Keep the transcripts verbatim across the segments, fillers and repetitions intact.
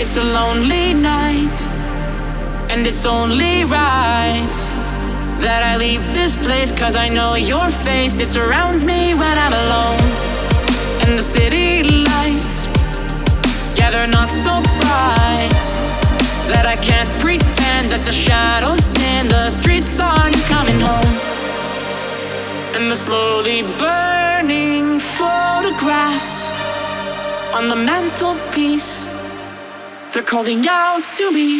It's a lonely night, and it's only right that I leave this place, cause I know your face. It surrounds me when I'm alone. And the city lights, yeah, they're not so bright that I can't pretend that the shadows in the streets aren't coming home. And the slowly burning photographs on the mantelpiece, they're calling out to me.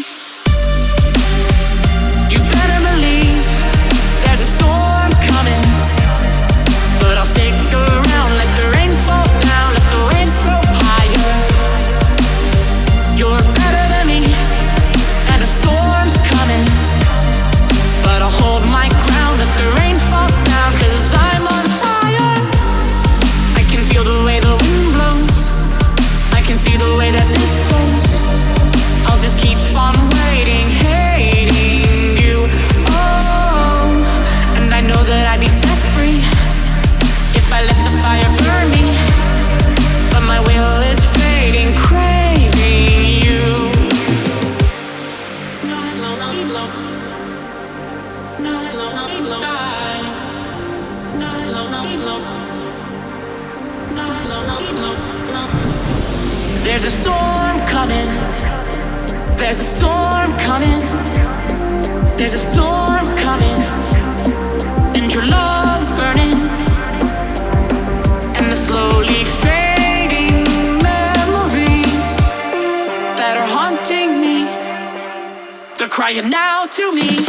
You better believe there's a storm coming, but I'll stick around, let the rain fall down, let the waves grow higher. You're better than me, and the storm's coming, but I'll hold my ground, let the rain fall down, cause I'm on fire. I can feel the way the wind blows, I can see the way that this goes. I'll just keep on waiting, hating you. Oh, and I know that I'd be set free if I let the fire burn me, but my will is fading, craving you. There's a storm coming, there's a storm coming, there's a storm coming, and your love's burning, and the slowly fading memories that are haunting me, they're crying out to me.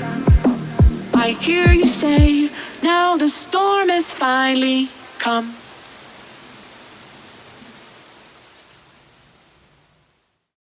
I hear you say, now the storm has finally come.